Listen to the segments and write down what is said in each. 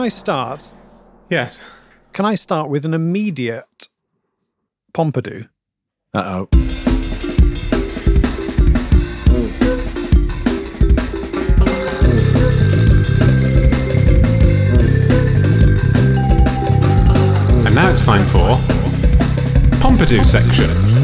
start? Yes. Can I start with an immediate Pompidou? Uh-oh. And now it's time for Pompidou section.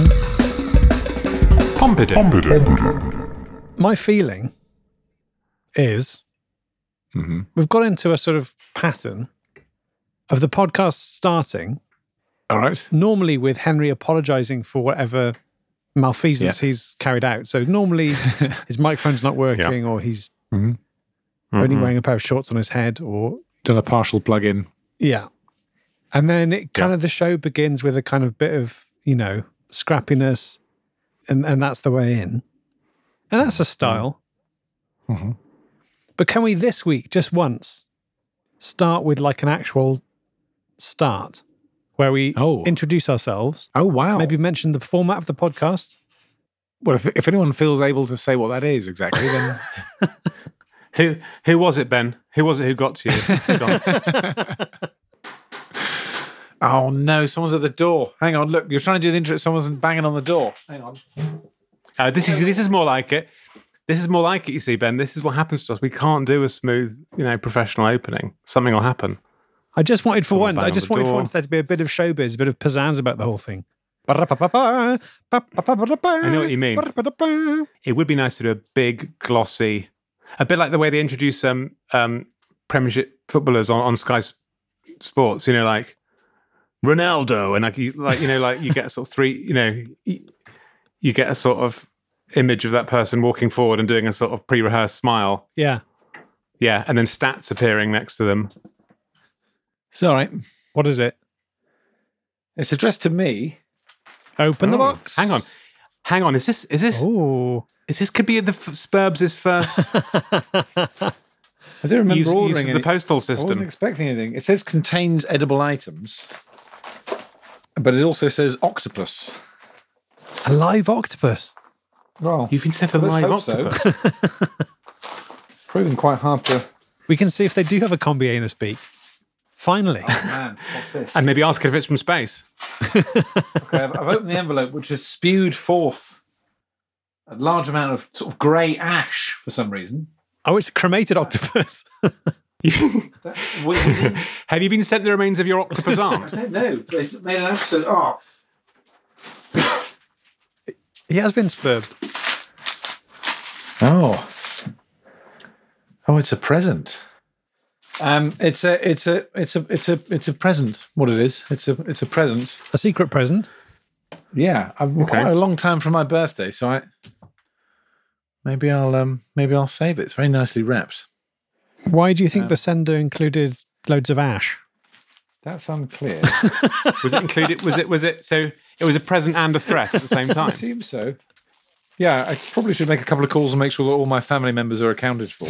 Pompidou. My feeling is we've got into a sort of pattern of the podcast starting All right. normally with Henry apologising for whatever malfeasance he's carried out. So normally his microphone's not working or he's only wearing a pair of shorts on his head or... Done a partial plug-in. Yeah. And then it kind of the show begins with a kind of bit of, scrappiness and that's the way in. And that's a style. Mm-hmm. But can we this week, just once, start with like an actual start where we introduce ourselves? Oh, wow. Maybe mention the format of the podcast? Well, if anyone feels able to say what that is exactly, then... Who was it, Ben? Who was it who got to you? Go on. Oh, no, someone's at the door. Hang on, look, you're trying to do the intro, someone's banging on the door. Hang on. This is more like it. This is more like it, you see, Ben. This is what happens to us. We can't do a smooth, professional opening. Something will happen. I just wanted for once, bang on the door. there to be a bit of showbiz, a bit of pizzazz about the whole thing. I know what you mean. It would be nice to do a big, glossy, a bit like the way they introduce Premiership footballers on Sky Sports. Like Ronaldo, and you get sort of three. You get a sort of image of that person walking forward and doing a sort of pre-rehearsed smile. Yeah. Yeah, and then stats appearing next to them. It's all right. What is it? It's addressed to me. Open the box. Hang on. Is this? Ooh. Is this could be the Spurbs' first? I don't remember use ordering of the postal I wasn't system. expecting anything. It says contains edible items, but it also says octopus. A live octopus. Well, You've been sent a let's live hope so. octopus. It's proving quite hard to... We can see if they do have a combi anus beak. Finally. Oh, man, what's this? And maybe ask if it's from space. Okay, I've opened the envelope, which has spewed forth a large amount of sort of grey ash for some reason. Oh, it's a cremated octopus. Have you been sent the remains of your octopus I arm? don't know. They made an episode. Oh, He has been spurbed. oh, it's a present. It's a present. What it is? It's a present. A secret present. Yeah, quite a long time from my birthday, so maybe I'll save it. It's very nicely wrapped. Why do you think the sender included loads of ash? That's unclear. Was it included? Was it? So it was a present and a threat at the same I time. assume so. Yeah, I probably should make a couple of calls and make sure that all my family members are accounted for.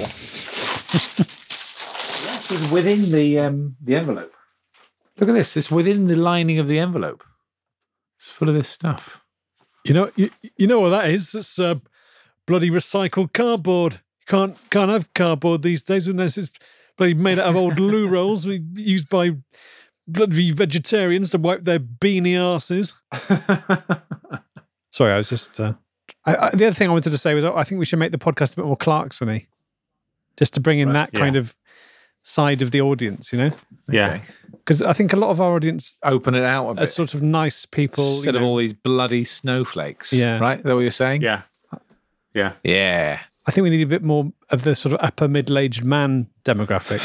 That was within the envelope. Look at this. It's within the lining of the envelope. It's full of this stuff. You know what that is? It's bloody recycled cardboard. You can't have cardboard these days unless it's bloody made out of old loo rolls used by bloody vegetarians to wipe their beanie asses. Sorry, I was just... the other thing I wanted to say was I think we should make the podcast a bit more Clarkson-y. Just to bring in that kind of side of the audience, Yeah. Because I think a lot of our audience Open it out a are bit. sort of nice people. Instead of all these bloody snowflakes. Yeah. Right? Is that what you're saying? Yeah. Yeah. Yeah. I think we need a bit more of the sort of upper middle-aged man demographic.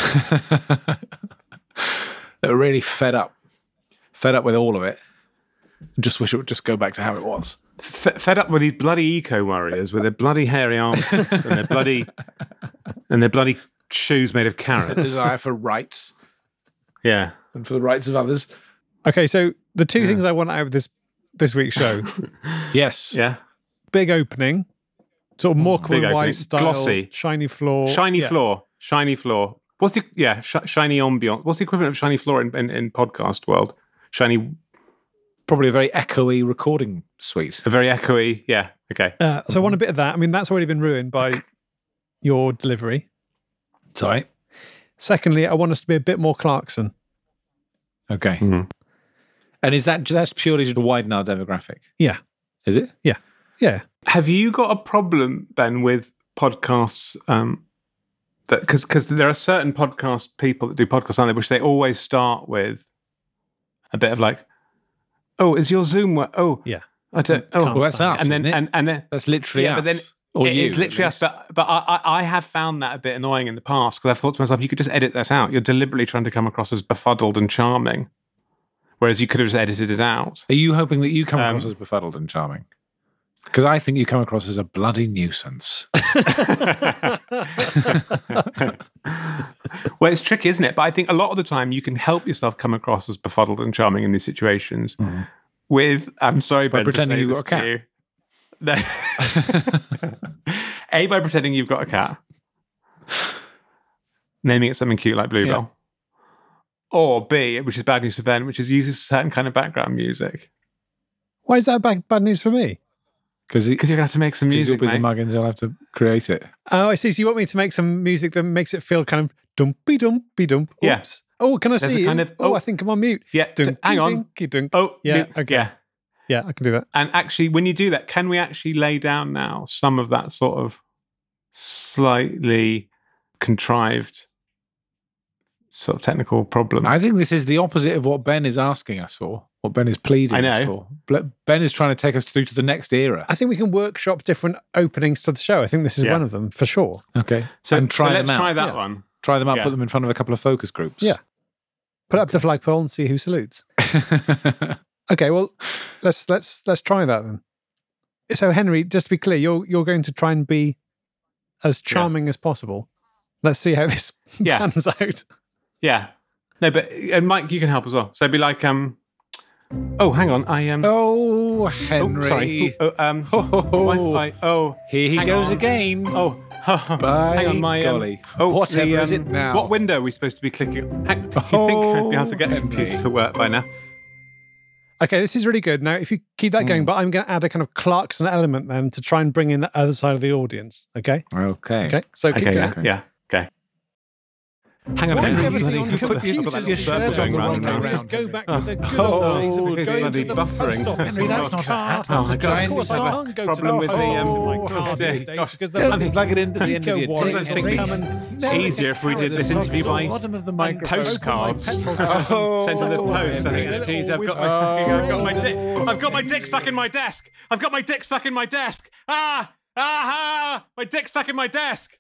They're really fed up with all of it. Just wish it would just go back to how it was. Fed up with these bloody eco warriors with their bloody hairy arms and their bloody shoes made of carrots. Desire for rights Yeah. and for the rights of others. Okay, so the two things I want out of this week's show: Yes. Yeah. big opening, sort of Morecambe Big and opening. Wise style, Glossy. shiny floor, Shiny floor. What's the shiny ambiance? What's the equivalent of shiny floor in podcast world? Shiny, Probably a very echoey recording suite. a very echoey. Yeah. Okay. So I want a bit of that. I mean, that's already been ruined by your delivery. Sorry. Secondly, I want us to be a bit more Clarkson. Okay. Mhm. And that's purely to widen our demographic? Yeah. Is it? Yeah. Have you got a problem, Ben, with podcasts? Because there are certain podcast people that do podcasts, aren't there, which they always start with a bit of like, "Oh, is your Zoom work? Oh, Yeah. I don't. Oh, Can't Well, that's stand us, and then isn't it? and then That's literally yeah, us. but then Or it you, is literally at us. least. But I have found that a bit annoying in the past because I've thought to myself, you could just edit that out. You're deliberately trying to come across as befuddled and charming, whereas you could have just edited it out. Are you hoping that you come across Um, as befuddled and charming? Because I think you come across as a bloody nuisance. Well, it's tricky, isn't it? But I think a lot of the time you can help yourself come across as befuddled and charming in these situations with, I'm sorry, By Ben, to pretending say you've this got a to you. No. A, by pretending you've got a cat. Naming it something cute like Bluebell. Or B, which is bad news for Ben, which is using a certain kind of background music. Why is that bad news for me? Because Because you're going to have to make some you'll music, be the mate. muggins, you'll have to create it. Oh, I see. So you want me to make some music that makes it feel kind of dumpy dumpy dump. Yeah. Oops. Oh, can I There's see a kind you? of- Oh, oh. I think I'm on mute. Yeah, hang on. Dinky dunk. Oh, Yeah, no, okay. yeah. Yeah, I can do that. And actually, when you do that, can we actually lay down now some of that sort of slightly contrived sort of technical problem? I think this is the opposite of what Ben is asking us for, what Ben is pleading I know. us for. Ben is trying to take us through to the next era. I think we can workshop different openings to the show. I think this is Yeah. one of them for sure. Okay. so, and try so them let's out. try that Yeah. one. Try them out, Yeah. put them in front of a couple of focus groups. Yeah. Put it up to the flagpole and see who salutes. Okay, well, let's try that then. So, Henry, just to be clear, you're going to try and be as charming as possible. Let's see how this Yeah. pans out. Yeah. No, but and Mike, you can help as well. So it'd be like, oh, hang on, Oh, oh, Henry. sorry, Oh, Wi-Fi. Oh, here he hang goes on. again. Oh, By hang on, my golly. oh, Whatever is it now? What window are we supposed to be clicking? You think I'd be able to get the computer to work by now? Okay, this is really good. Now, if you keep that going, but I'm going to add a kind of Clarkson element then to try and bring in the other side of the audience. Okay? Okay. Okay, so keep Okay, going. yeah, okay. Hang on a Why is minute. everything on I've got computers? that little Your circle shirt going on round the and wrong round. ways. Go back to the good Oh, old days of because going bloody to the buffering. post office. Henry, that's not a hat, that's a Of giant course, I cyber can't go problem to the with the, post office in my oh, car dear. these days because Don't the plug it into the end of your Eco-warriors Sometimes think will we- come and It's easier if we did this interview by bottom of the and microphone. postcards. Oh, Send to the post. I think, geez, I've got my fucking, I've got my dick stuck in my desk. I've got my dick stuck in my desk. My dick stuck in my desk.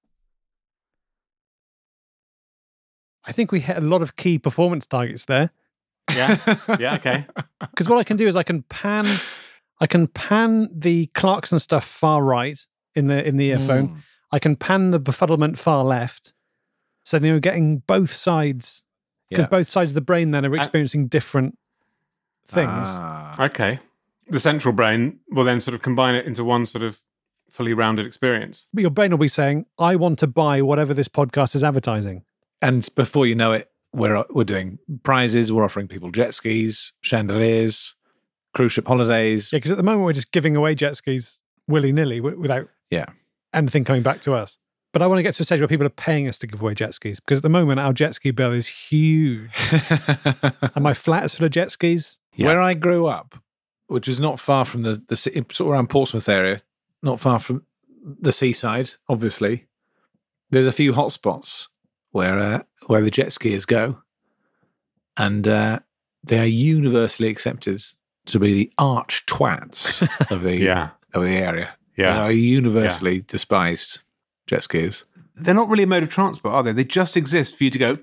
I think we hit a lot of key performance targets there. Yeah, yeah, okay. Because what I can do is I can pan the Clarkson stuff far right in the earphone. I can pan the befuddlement far left. So then you're getting both sides because Yeah. both sides of the brain then are experiencing different things. Okay. The central brain will then sort of combine it into one sort of fully rounded experience. But your brain will be saying, I want to buy whatever this podcast is advertising. And before you know it, we're doing prizes. We're offering people jet skis, chandeliers, cruise ship holidays. Yeah, because at the moment we're just giving away jet skis willy-nilly without anything coming back to us. But I want to get to a stage where people are paying us to give away jet skis because at the moment our jet ski bill is huge. And my flat is full of jet skis. Yeah. Where I grew up, which is not far from the city, sort of around Portsmouth area, not far from the seaside, obviously, there's a few hot spots where the jet skiers go, and they are universally accepted to be the arch twats of the of the area. They Yeah. are universally despised jet skiers. They're not really a mode of transport, are they? They just exist for you to go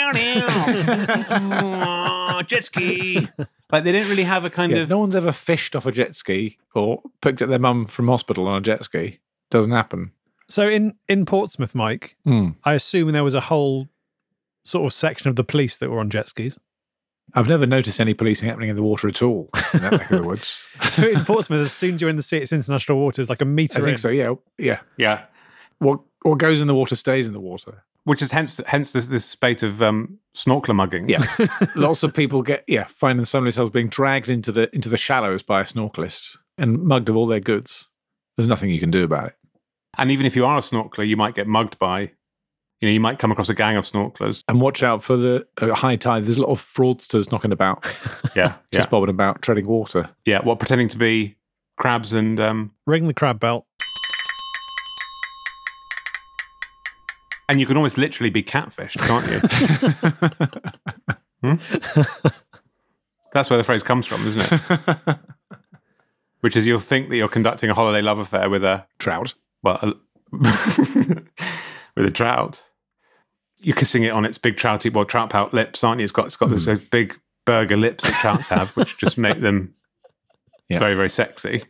jet ski. Like they don't really have a kind of No one's ever fished off a jet ski or picked up their mum from hospital on a jet ski. Doesn't happen. So in Portsmouth, Mike, I assume there was a whole sort of section of the police that were on jet skis. I've never noticed any policing happening in the water at all in that neck of the woods. So in Portsmouth, as soon as you're in the sea, it's international waters, like a metre I think in. so. Yeah. yeah. What goes in the water stays in the water. Which is hence this spate of snorkeler mugging. Yeah, lots of people find themselves being dragged into the shallows by a snorkelist and mugged of all their goods. There's nothing you can do about it. And even if you are a snorkeler, you might get mugged by You might come across a gang of snorkelers. And watch out for the high tide. There's a lot of fraudsters knocking about. Yeah. Just bobbing about, treading water. Yeah, pretending to be crabs and... Ring the crab bell. And you can almost literally be catfished, can't you? That's where the phrase comes from, isn't it? Which is you'll think that you're conducting a holiday love affair with a... Trout. Well, with a trout. You're kissing it on its big trout pout lips, aren't you? It's got those big burger lips that trouts have, which just make them very, very sexy.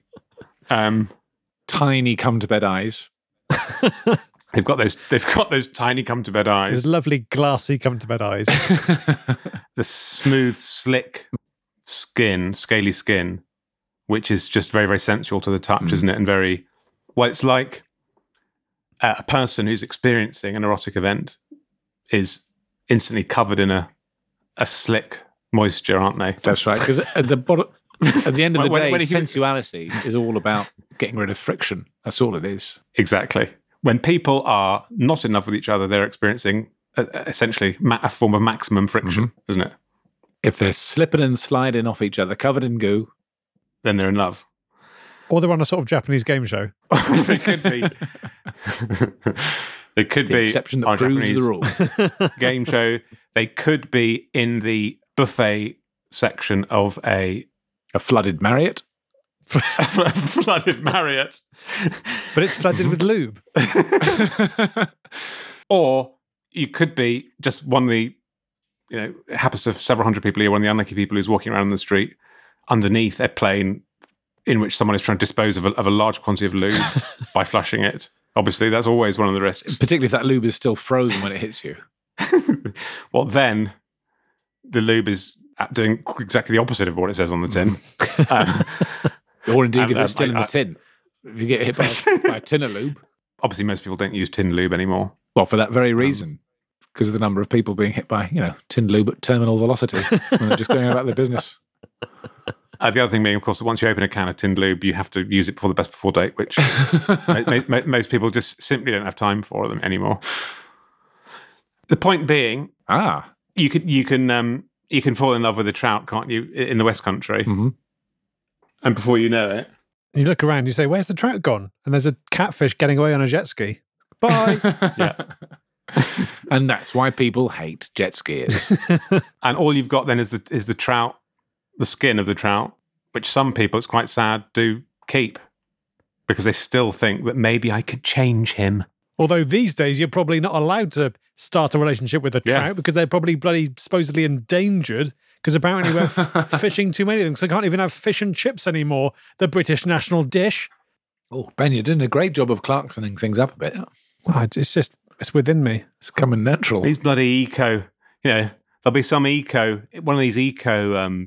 Tiny come-to-bed eyes. They've got those tiny come-to-bed eyes. Those lovely glassy come-to-bed eyes. The smooth, slick skin, scaly skin, which is just very, very sensual to the touch, isn't it? And very... Well, it's like a person who's experiencing an erotic event is instantly covered in a slick moisture, aren't they? That's right. Because at the end of the day, sensuality is all about getting rid of friction. That's all it is. Exactly. When people are not in love with each other, they're experiencing essentially a form of maximum friction, isn't it? If they're slipping and sliding off each other, covered in goo, then they're in love. Or they're on a sort of Japanese game show. They could be. They could be. Exception that proves the rule. Game show. They could be in the buffet section of a flooded Marriott. A flooded Marriott. But it's flooded with lube. Or you could be just one of the, it happens to several hundred people here, one of the unlucky people who's walking around the street underneath a plane in which someone is trying to dispose of a large quantity of lube by flushing it. Obviously, that's always one of the risks. Particularly if that lube is still frozen when it hits you. Well, then the lube is doing exactly the opposite of what it says on the tin. Or indeed, if it's still in the tin. If you get hit by a tin of lube. Obviously, most people don't use tin lube anymore. Well, for that very reason. Because of the number of people being hit by, tin lube at terminal velocity when they're just going about their business. The other thing being, of course, that once you open a can of tinned lube, you have to use it before the best before date, which most people just simply don't have time for them anymore. The point being, you can fall in love with a trout, can't you, in the West Country? Mm-hmm. And before you know it, you look around, you say, "Where's the trout gone?" And there's a catfish getting away on a jet ski. Bye. Yeah. And that's why people hate jet skiers. And all you've got then is the trout. The skin of the trout, which some people, it's quite sad, do keep because they still think that maybe I could change him. Although these days you're probably not allowed to start a relationship with a trout because they're probably bloody supposedly endangered because apparently we're fishing too many of them, so they can't even have fish and chips anymore, the British national dish. Oh, Ben, you're doing a great job of Clarksoning things up a bit. Oh, it's within me. It's coming natural. These bloody eco, there'll be some one of these eco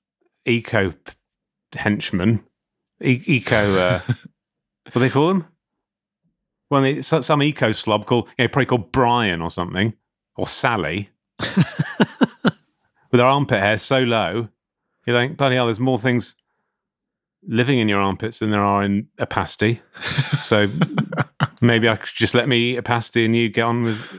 henchmen, what do they call them? Well, some eco slob probably called Brian or something, or Sally, with her armpit hair so low, you're like, bloody hell, there's more things living in your armpits than there are in a pasty. So maybe I could just let me eat a pasty and you get on with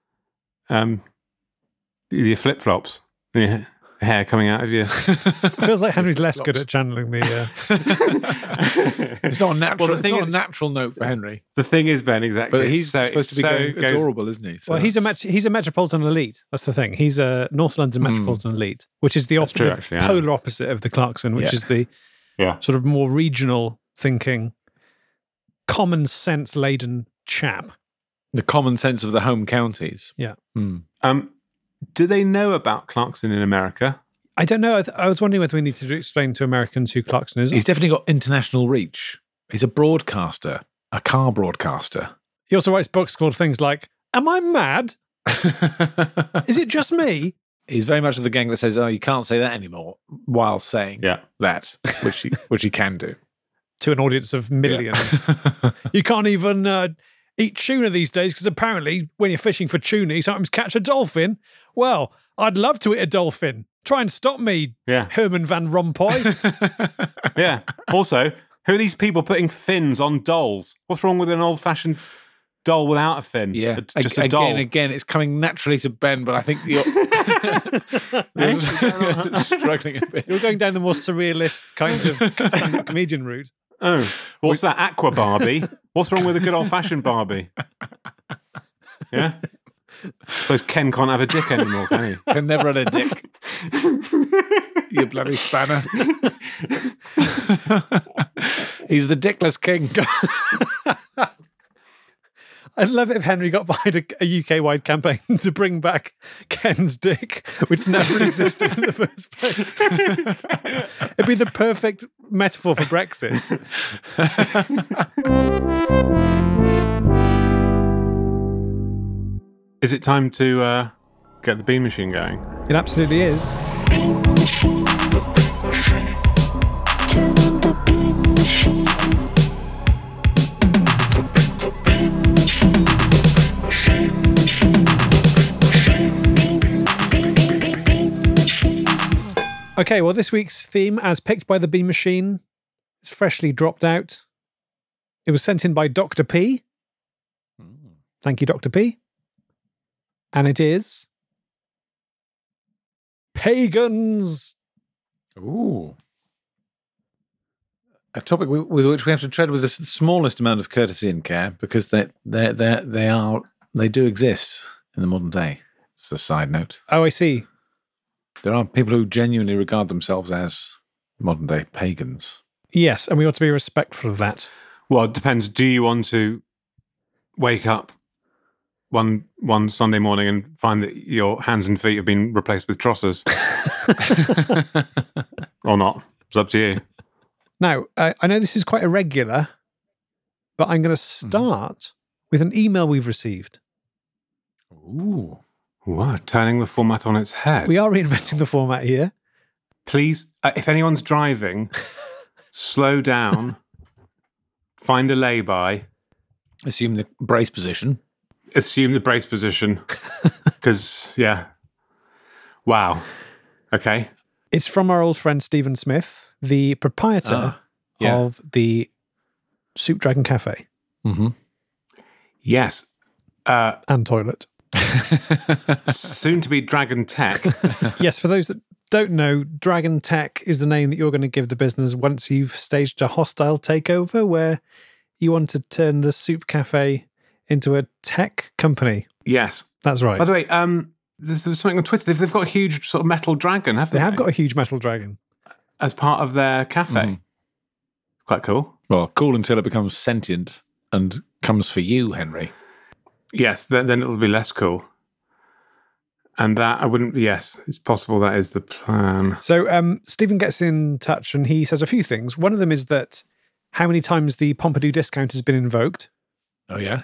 your flip-flops. Yeah. Hair coming out of you. Feels like Henry's less good at channeling the. It's not a natural. It's not a natural note for Henry. The thing is, Ben, exactly. But he's supposed to be adorable, isn't he? So well, he's a metropolitan elite. That's the thing. He's a North London metropolitan elite, which is the polar opposite of the Clarkson, which is the sort of more regional thinking, common sense laden chap. The common sense of the home counties. Yeah. Do they know about Clarkson in America? I don't know. I was wondering whether we need to explain to Americans who Clarkson is. He's definitely got international reach. He's a broadcaster, a car broadcaster. He also writes books called things like, "Am I mad? Is it just me?" He's very much of the gang that says, "Oh, you can't say that anymore," while saying that, which he can do. To an audience of millions. Yeah. You can't even eat tuna these days because apparently when you're fishing for tuna, you sometimes catch a dolphin. Well, I'd love to eat a dolphin. Try and stop me, Herman Van Rompuy. Yeah. Also, who are these people putting fins on dolls? What's wrong with an old-fashioned doll without a fin. Yeah, just a doll. Again, it's coming naturally to Ben, but I think you're struggling a bit. You're going down the more surrealist kind of stand-up comedian route. Oh, what's that? Aqua Barbie? What's wrong with a good old-fashioned Barbie? Yeah? I suppose Ken can't have a dick anymore, can he? Ken never had a dick. You bloody spanner. He's the dickless king. I'd love it if Henry got behind a UK-wide campaign to bring back Ken's dick, which never existed in the first place. It'd be the perfect metaphor for Brexit. Is it time to get the bean machine going? It absolutely is. Bean machine. Turn on the bean machine. Bean machine. Bean machine. Bean machine. Okay, well, this week's theme, as picked by the Bean Machine, is freshly dropped out. It was sent in by Dr. P. Thank you, Dr. P. And it is pagans. Ooh. A topic with which we have to tread with the smallest amount of courtesy and care, because they do exist in the modern day. It's a side note. Oh, I see. There are people who genuinely regard themselves as modern day pagans. Yes, and we ought to be respectful of that. Well, it depends. Do you want to wake up one Sunday morning and find that your hands and feet have been replaced with trotters? Or not? It's up to you. Now, I know this is quite irregular, but I'm going to start with an email we've received. Ooh. What? Turning the format on its head? We are reinventing the format here. Please, if anyone's driving, slow down, find a lay-by. Assume the brace position. Assume the brace position. Because, yeah. Wow. Okay. It's from our old friend Stephen Smith, the proprietor of the Soup Dragon Cafe. Mm-hmm. Yes. And toilet. Soon to be Dragon Tech. Yes, for those that don't know, Dragon Tech is the name that you're going to give the business once you've staged a hostile takeover where you want to turn the Soup Cafe into a tech company. Yes. That's right. By the way, there's something on Twitter. They've got a huge sort of metal dragon, haven't they? They have got a huge metal dragon. As part of their cafe. Quite cool. Well, cool until it becomes sentient and comes for you, Henry. Yes, then it'll be less cool. And that, yes, it's possible that is the plan. So Stephen gets in touch and he says a few things. One of them is that how many times the Pompidou discount has been invoked. Oh, yeah?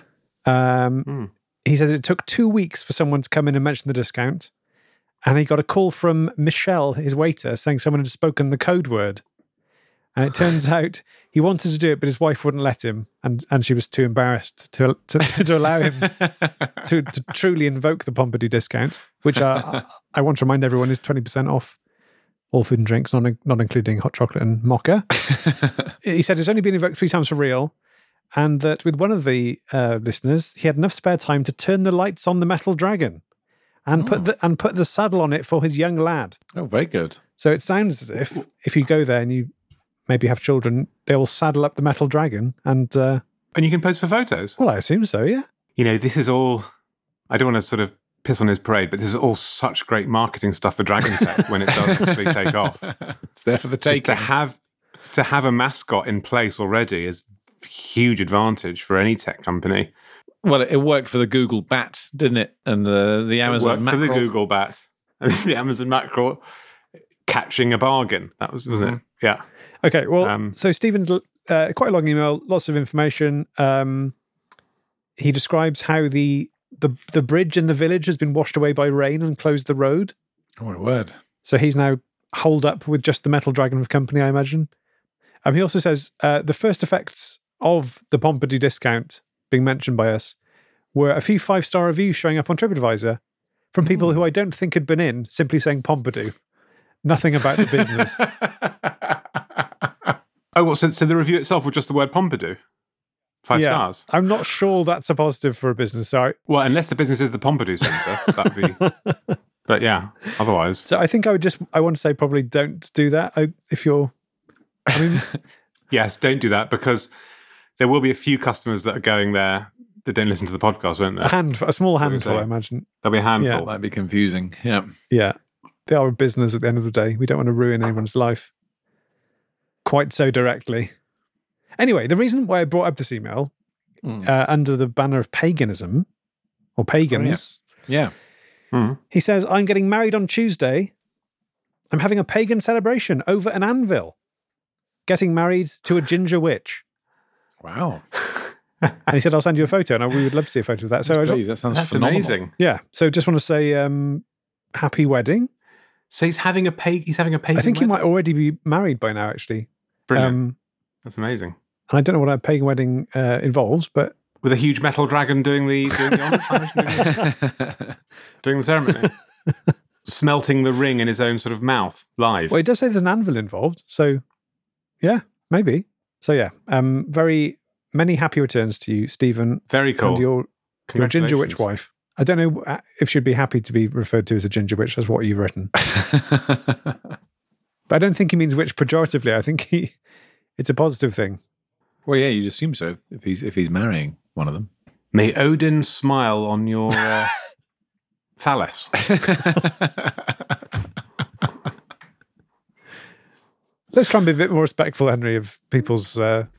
He says it took 2 weeks for someone to come in and mention the discount. And he got a call from Michelle, his waiter, saying someone had spoken the code word. And it turns out he wanted to do it, but his wife wouldn't let him. And she was too embarrassed to allow him to truly invoke the Pompidou discount, which I want to remind everyone is 20% off all food and drinks, not including hot chocolate and mocha. He said it's only been invoked 3 times for real. And that with one of the listeners, he had enough spare time to turn the lights on the metal dragon and put the saddle on it for his young lad. Oh, very good. So it sounds as if you go there and you maybe have children, they will saddle up the metal dragon and you can pose for photos? Well, I assume so, yeah. You know, this is all, I don't want to sort of piss on his parade, but this is all such great marketing stuff for Dragon Tech when it does actually take off. It's there for the taking. To have a mascot in place already is a huge advantage for any tech company. Well, it worked for the Google Bat, didn't it? And the Amazon Mackerel. For the Google Bat. And the Amazon Mackerel catching a bargain. That wasn't it? Yeah. Okay, well, so Stephen's quite a long email, lots of information. He describes how the bridge in the village has been washed away by rain and closed the road. Oh, my word. So he's now holed up with just the metal dragon of company, I imagine. He also says the first effects of the Pompidou discount being mentioned by us were a few 5-star reviews showing up on TripAdvisor from people who I don't think had been in, simply saying Pompidou. Nothing about the business. Oh, well, so the review itself was just the word Pompidou? 5 Yeah. stars. I'm not sure that's a positive for a business. Well, unless the business is the Pompidou Centre, that'd be. But yeah, otherwise. So I think I want to say probably don't do that. If you're, I mean, Yes, don't do that because there will be a few customers that are going there that don't listen to the podcast, won't there? a small handful, say? I imagine. There'll be a handful. Yeah. Might be confusing. Yeah. Yeah. They are a business at the end of the day. We don't want to ruin anyone's life quite so directly. Anyway, the reason why I brought up this email under the banner of paganism or pagans, Yeah. he says, I'm getting married on Tuesday. I'm having a pagan celebration over an anvil. Getting married to a ginger witch. Wow. And he said, I'll send you a photo. And we would love to see a photo of that. So, Please, that sounds That's phenomenal. amazing. yeah. So just want to say happy wedding. So he's having a pagan. I think he might already be married by now, actually. Brilliant. That's amazing. And I don't know what a pagan wedding involves, but With a huge metal dragon doing the honours, doing the ceremony, smelting the ring in his own sort of mouth live. well, it does say there's an anvil involved. So, yeah, maybe. So, yeah, very many happy returns to you, Stephen, Very cool. and your ginger witch Congratulations. wife. I don't know if she'd be happy to be referred to as a ginger witch. That's what you've written. But I don't think he means witch pejoratively. I think it's a positive thing. Well, yeah, you'd assume so if he's marrying one of them. May Odin smile on your phallus. Let's try and be a bit more respectful, Henry, of people's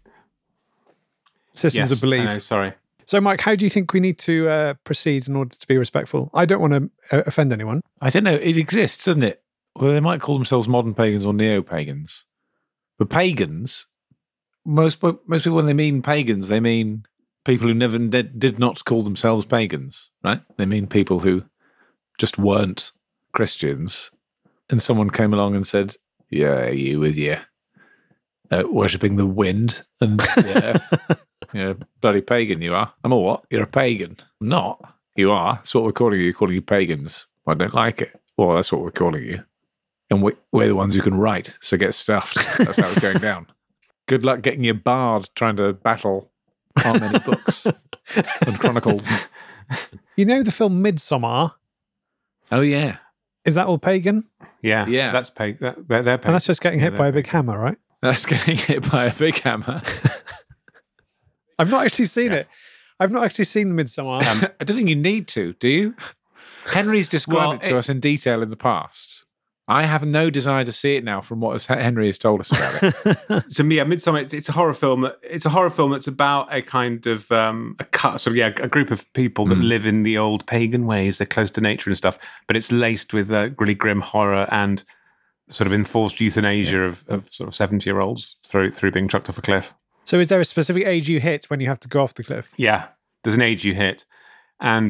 systems of I belief. know, sorry. So, Mike, how do you think we need to proceed in order to be respectful? I don't want to offend anyone. I don't know. It exists, doesn't it? Well, they might call themselves modern pagans or neo-pagans. But pagans, most people, when they mean pagans, they mean people who never did not call themselves pagans, right? They mean people who just weren't Christians. And someone came along and said, yeah, you with your worshipping the wind and the earth. You're a bloody pagan, you are. I'm a what? You're a pagan. I'm not. You are. That's what we're calling you. Calling you pagans. I don't like it. Well, that's what we're calling you. And we're the ones who can write, so get stuffed. That's how it's going down. Good luck getting your bard trying to battle how many books and chronicles. You know the film Midsommar? Oh, yeah. Is that all pagan? Yeah, Yeah. That's pagan. They're pagan. And that's just getting hit Yeah, by a they're big hammer, right? That's getting hit by a big hammer. I've not actually seen it. I've not actually seen Midsommar. I don't think you need to, do you? Henry's described it to us in detail in the past. I have no desire to see it now from what Henry has told us about it. To me, Midsommar, it's a horror film. It's a horror film that's about a kind of a group of people that live in the old pagan ways. They're close to nature and stuff, but it's laced with really grim horror and sort of enforced euthanasia of sort of 70-year-olds through being chucked off a cliff. So is there a specific age you hit when you have to go off the cliff? Yeah, there's an age you hit, and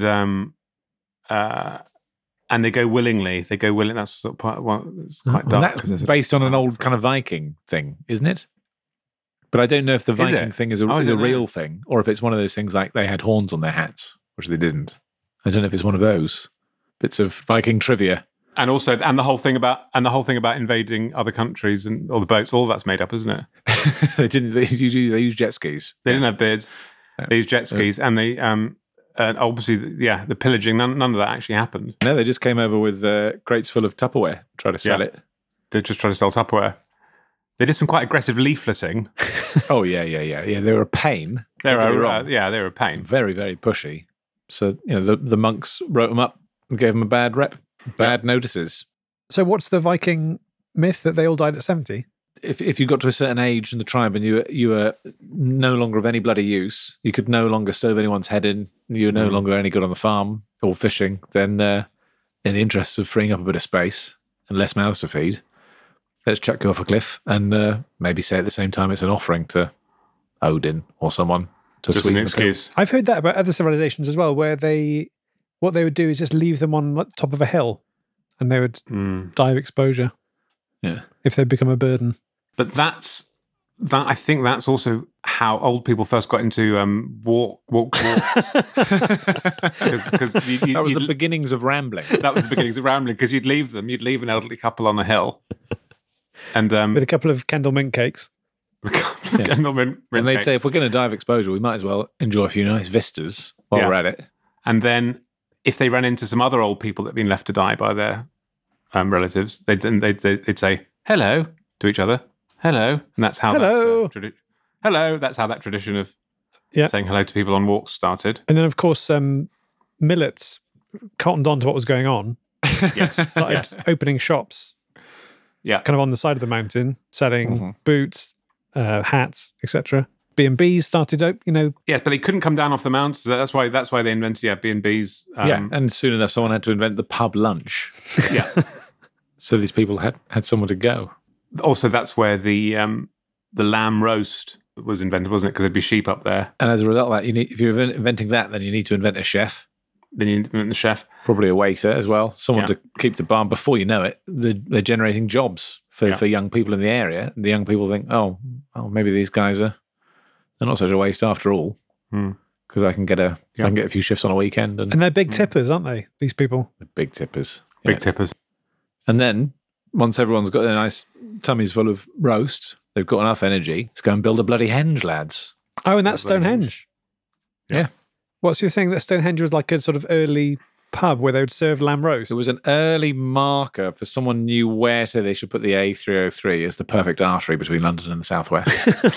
they go willingly. They go willing. That's sort of part. Well, it's quite And dark. that's 'cause there's a- based on an old kind of Viking thing, isn't it? But I don't know if the Viking it? thing is a I don't know. real thing, or if it's one of those things like they had horns on their hats, which they didn't. I don't know if it's one of those bits of Viking trivia. And also, and the whole thing about invading other countries and all the boats, all that's made up, isn't it? They didn't. They used jet skis. They didn't have beards. They used jet skis, and they obviously, the pillaging. None of that actually happened. No, they just came over with crates full of Tupperware, try to sell Yeah. it. They just tried to sell Tupperware. They did some quite aggressive leafleting. Oh yeah. They were a pain. They Don't get me were, wrong. they were a pain. Very, very pushy. So the monks wrote them up and gave them a bad rep, bad notices. So what's the Viking myth that they all died at 70? If you got to a certain age in the tribe and you were no longer of any bloody use, you could no longer stove anyone's head in, you were no longer any good on the farm or fishing, then in the interests of freeing up a bit of space and less mouths to feed, let's chuck you off a cliff and maybe say at the same time it's an offering to Odin or someone to Just an sweeten the pill. excuse. I've heard that about other civilizations as well, where what they would do is just leave them on the top of a hill and they would die of exposure Yeah. if they become a burden. But I think that's also how old people first got into walks. Because That was the beginnings of rambling. that was the beginnings of rambling. Because you'd leave an elderly couple on a hill, and With a couple of Kendall mint cakes. Gandalf And they'd say, cakes. if we're going to die of exposure, we might as well enjoy a few nice vistas while Yeah. we're at it. And then if they ran into some other old people that had been left to die by their relatives, they'd say hello to each other. Hello. And that's how Hello. hello. That's how that tradition of Yeah. saying hello to people on walks started. And then, of course, Millets cottoned on to what was going on, Yes. started opening shops Yeah. kind of on the side of the mountain, selling Mm-hmm. boots, hats, etc. B&Bs started, Yes, but they couldn't come down off the mountains. That's why they invented B&Bs. And soon enough, someone had to invent the pub lunch. Yeah. So these people had somewhere to go. Also, that's where the lamb roast was invented, wasn't it? Because there'd be sheep up there. And as a result of that, if you're inventing that, then you need to invent a chef, Then you invent the chef. probably a waiter as well, someone Yeah. to keep the bar. Before you know it, they're generating jobs for young people in the area. And the young people think, oh, maybe these guys they're not such a waste after all, because I can get a few shifts on a weekend and and they're big tippers, aren't they? These people. the big tippers. Big tippers. And then once everyone's got their nice tummies full of roast, they've got enough energy. Let's go and build a bloody henge, lads. Oh, and that's Stonehenge. Yeah. What's your thing that Stonehenge was like a sort of early pub where they would serve lamb roast? It was an early marker for someone knew where they should put the A303 as the perfect artery between London and the southwest.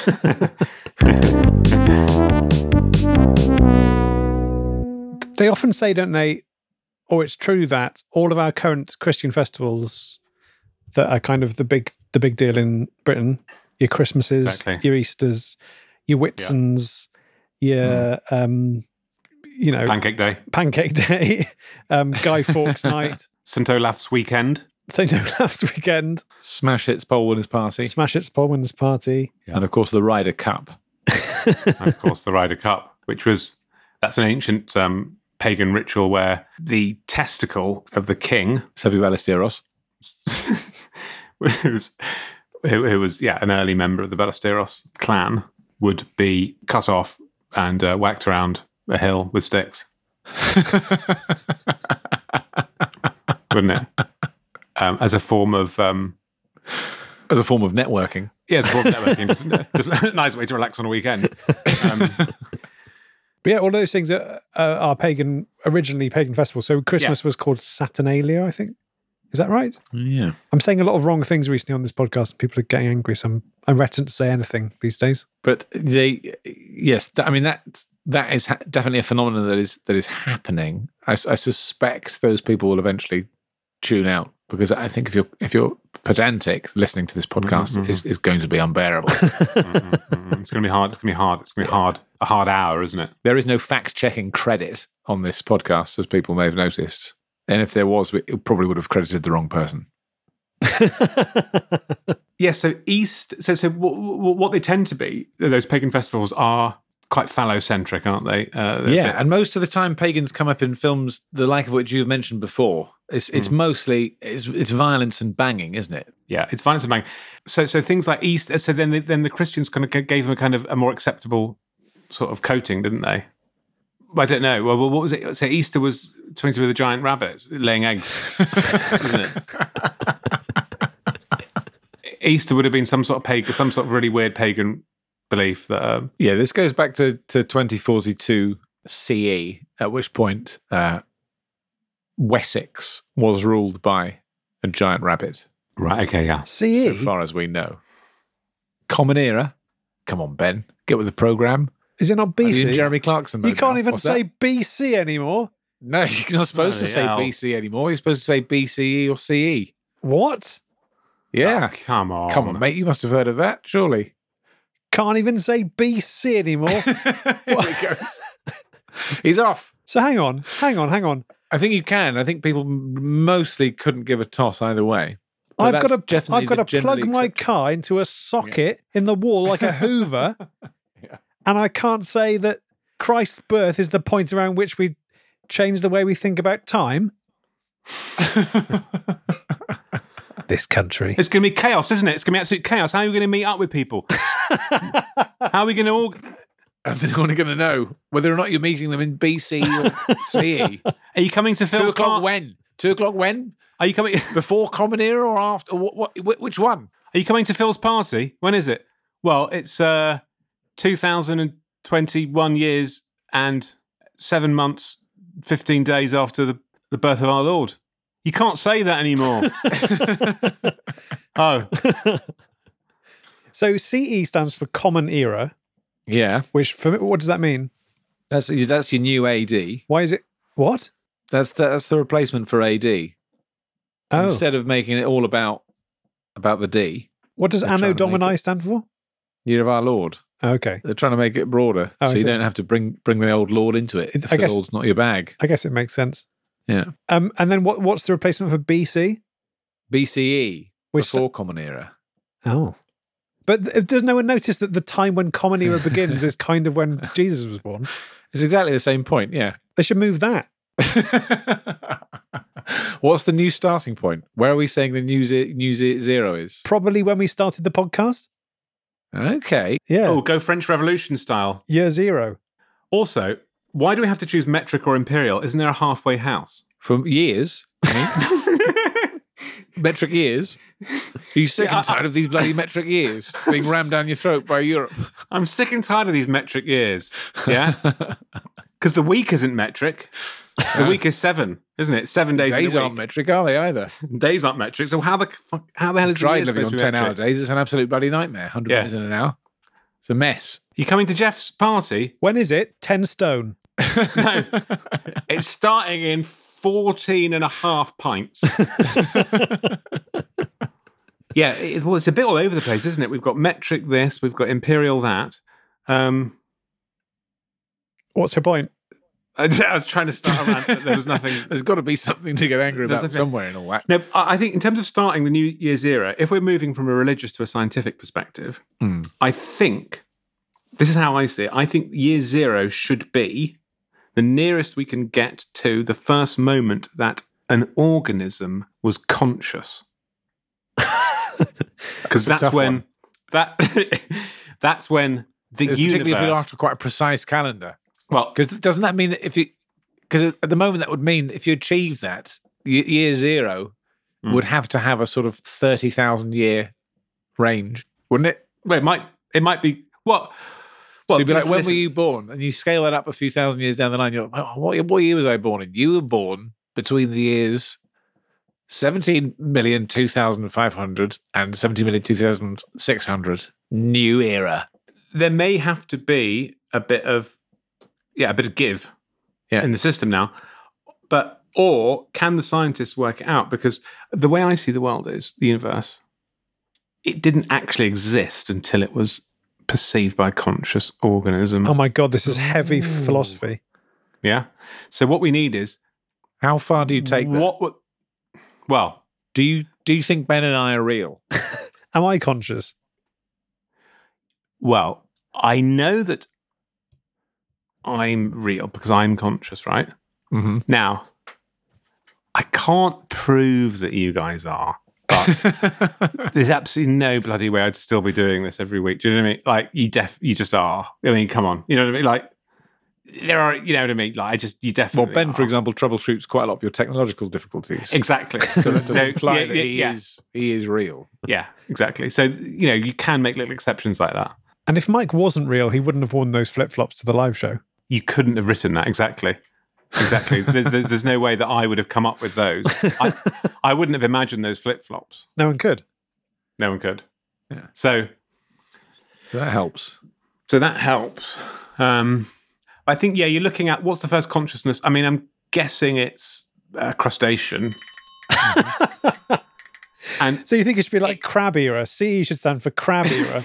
They often say, don't they, or it's true that all of our current Christian festivals that are kind of the big deal in Britain, your Christmases, Exactly. your Easters, your Whitsons, your Pancake Day. Pancake Day, Guy Fawkes Night, St. Olaf's weekend. St. Olaf's Weekend, Smash Hits Pole Winners Party. Smash It's Paul Winners Party. And of course, the Ryder Cup. And of course, the Ryder Cup, that's an ancient pagan ritual where the testicle of the king, Sevi Ballesteros. who was an early member of the Ballesteros clan, would be cut off and whacked around a hill with sticks. Wouldn't it? As a form of As a form of networking. yeah, as a form of networking, just a nice way to relax on a weekend. But yeah, all those things are originally pagan festivals. So Christmas was called Saturnalia, I think. Is that right? Yeah. I'm saying a lot of wrong things recently on this podcast, and people are getting angry. So I'm reticent to say anything these days. But that is definitely a phenomenon that is happening. I suspect those people will eventually tune out, because I think if you're pedantic, listening to this podcast is going to be unbearable. It's going to be hard. It's going to be hard. A hard hour, isn't it? There is no fact-checking credit on this podcast, as people may have noticed. And if there was, it probably would have credited the wrong person. Yeah. So what they tend to be, those pagan festivals are quite phallocentric, aren't they? And most of the time pagans come up in films the like of which you've mentioned before. It's mostly it's violence and banging, isn't it? Yeah, it's violence and bang. So things like Easter. So then the Christians kind of gave them a kind of a more acceptable sort of coating, didn't they? I don't know. Well, what was it? So Easter was something to do with a giant rabbit laying eggs, isn't it? Easter would have been some sort of really weird pagan belief that. Yeah, this goes back to 2042 CE, at which point Wessex was ruled by a giant rabbit, Right. Okay. Yeah. CE. so far as we know. Common Era. Come on, Ben. Get with the programme. Is it not Are you in BC? Jeremy Clarkson You mode can't now? even What's say that? BC anymore. No, you're not supposed to say Bloody hell. BC anymore. You're supposed to say BCE or CE. What? Yeah. Oh, come on. Come on, mate. You must have heard of that, surely. Can't even say BC anymore. Here he goes. He's off. So hang on. I think you can. I think people mostly couldn't give a toss either way. But I've that's got definitely to the plug generally my accepted- car into a socket in the wall like a Hoover, and I can't say that Christ's birth is the point around which we change the way we think about time. This country. It's going to be chaos, isn't it? It's going to be absolute chaos. How are you going to meet up with people? How are we going to all? How's anyone going to know whether or not you're meeting them in BC or CE? Are you coming to 2 Phil's o'clock party? when? 2 o'clock when? Are you coming? Before Common Era or after? Or which one? Are you coming to Phil's party? When is it? Well, it's 2021 years and 7 months, 15 days after the birth of our Lord. You can't say that anymore. Oh. So CE stands for Common Era, Yeah, which for me, what does that mean? that's your new AD. Why is it what? That's the replacement for AD. Oh, Instead of making it all about the D, what does they're Anno trying to make Domini it- stand for? Year of Our Lord. Okay, They're trying to make it broader, Oh, so I you see. don't have to bring the old Lord into it. If I the guess- Lord's not your bag. I guess it makes sense. Yeah. And then what's the replacement for BC? BCE, Which before Common Era. Oh, but does no one notice that the time when Common Era begins is kind of when Jesus was born? It's exactly the same point, yeah. They should move that. What's the new starting point? Where are we saying the new zero is? Probably when we started the podcast. Okay. Yeah, Oh, go French Revolution style. year zero. Also, why do we have to choose metric or imperial? Isn't there a halfway house? From years, I mean. Metric years. Are you sick and tired of these bloody metric years being rammed down your throat by Europe? I'm sick and tired of these metric years. Yeah? Because the week isn't metric. The week is 7, isn't it? 7 days Days in a aren't week. metric, are they either? Days aren't metric. So how the hell is the Tried year living supposed on to be 10-hour metric? days. It's an absolute bloody nightmare. 100 Yeah. minutes in an hour. It's a mess. You coming to Jeff's party? When is it? 10 stone. No. It's starting in 14 and a half pints. Yeah, well, it's a bit all over the place, isn't it? We've got metric this, we've got imperial that. What's your point? I was trying to start a rant, but there was nothing. There's got to be something to get angry There's about nothing. somewhere in all that. No, I think in terms of starting the New Year's era, if we're moving from a religious to a scientific perspective, I think this is how I see it. I think year zero should be the nearest we can get to the first moment that an organism was conscious. Because that's tough when one. that's when the Particularly if you're universe. after quite a precise calendar. Well, Because doesn't that mean that if you... Because at the moment that would mean if you achieve that, year zero would have to have a sort of 30,000 year range, wouldn't it? well, it might be what. So you'd be like, when listen- were you born? And you scale that up a few thousand years down the line, you're like, oh, what year was I born in? You were born between the years 17,002,500 and 17,002,600. New era. there may have to be a bit of give in the system now. But or can the scientists work it out? Because the way I see the world is the universe, it didn't actually exist until it was perceived by a conscious organism. Oh my God, this is heavy philosophy. Yeah. So what we need is How far do you take that? Well, Do you think Ben and I are real? Am I conscious? Well, I know that I'm real because I'm conscious, right? Mm-hmm. Now, I can't prove that you guys are, but there's absolutely no bloody way I'd still be doing this every week. Do you know what I mean? Like, you just are. I mean, come on. You know what I mean? Like, there are, you know what I mean? Like, you definitely Well, Ben, are. for example, troubleshoots quite a lot of your technological difficulties. Exactly. So that doesn't So, imply yeah, that he is real. Yeah, exactly. So, you can make little exceptions like that. And if Mike wasn't real, he wouldn't have worn those flip-flops to the live show. You couldn't have written that. Exactly. There's no way that I would have come up with those. I wouldn't have imagined those flip-flops. No one could. No one could. Yeah. So that helps. that helps. I think, you're looking at what's the first consciousness. I mean, I'm guessing it's crustacean. And So you think it should be like crab era? CE should stand for crab era.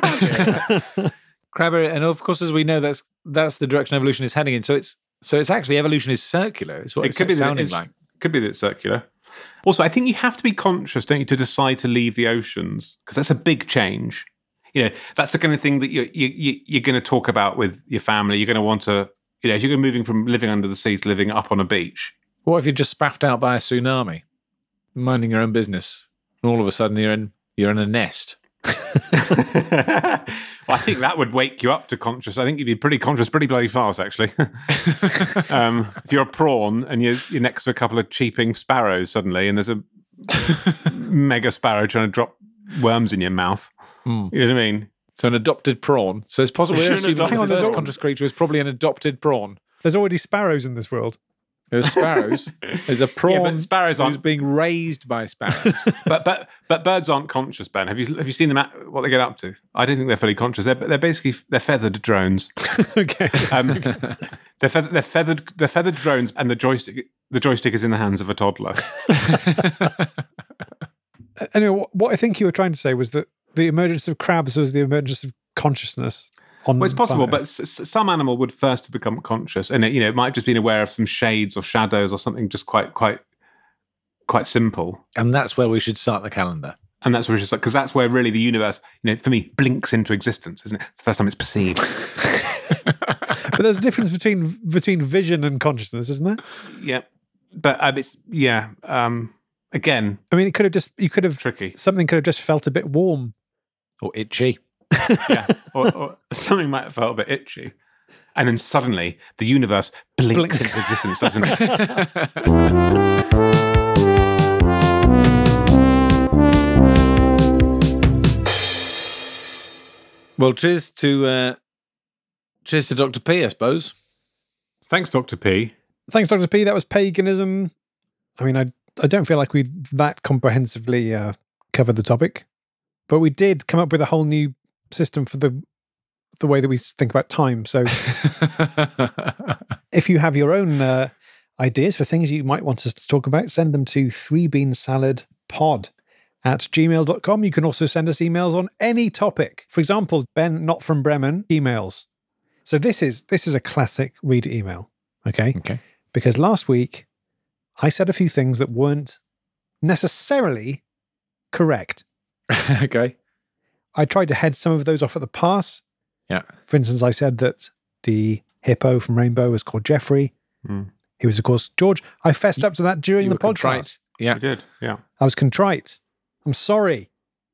Crab era, and of course, as we know, that's the direction evolution is heading in. So it's actually evolution is circular. It's what it could be that sounding it's, like. could be that it's circular. Also, I think you have to be conscious, don't you, to decide to leave the oceans, because that's a big change. That's the kind of thing that you're going to talk about with your family. You're going to want to, if you're moving from living under the sea to living up on a beach. What if you're just spaffed out by a tsunami, minding your own business, and all of a sudden you're in a nest? Well, I think that would wake you up to conscious. I think you'd be pretty conscious pretty bloody fast, actually. If you're a prawn and you're next to a couple of cheeping sparrows suddenly, and there's a mega sparrow trying to drop worms in your mouth, you know what I mean? So an adopted prawn. So it's possible we're An assuming adopted- Hang on, the there's first all- conscious creature is probably an adopted prawn. There's already sparrows in this world. There's sparrows. There's a prawn sparrows who's aren't. being raised by sparrows. But birds aren't conscious, Ben. Have you seen them what they get up to? I don't think they're fully conscious. They're basically feathered drones. Okay. They're feathered drones, and the joystick is in the hands of a toddler. Anyway, what I think you were trying to say was that the emergence of crabs was the emergence of consciousness. Well, it's possible, planet. but some animal would first become conscious, and it might have just been aware of some shades or shadows or something just quite simple. And that's where we should start the calendar. And that's where it's just because that's where really the universe, for me, blinks into existence, isn't it? It's the first time it's perceived. But there's a difference between vision and consciousness, isn't there? Yeah, but again, I mean, you could have tricky. something could have just felt a bit warm. Or itchy. Yeah, or something might have felt a bit itchy, and then suddenly the universe blinks into existence, doesn't it? Well, cheers to Dr. P, I suppose. Thanks, Dr. P. Thanks, Dr. P. That was paganism. I mean, I don't feel like we that comprehensively covered the topic, but we did come up with a whole new system for the way that we think about time. So if you have your own ideas for things you might want us to talk about, send them to 3beansaladpod@gmail.com. You can also send us emails on any topic. For example, Ben, not from Bremen, emails. So this is a classic reader email. Okay. Okay. Because last week I said a few things that weren't necessarily correct. Okay. I tried to head some of those off at the pass. Yeah. For instance, I said that the hippo from Rainbow was called Jeffrey. He was, of course, George. I fessed up to that during You the were podcast. contrite. Yeah. We did, yeah. I was contrite. I'm sorry.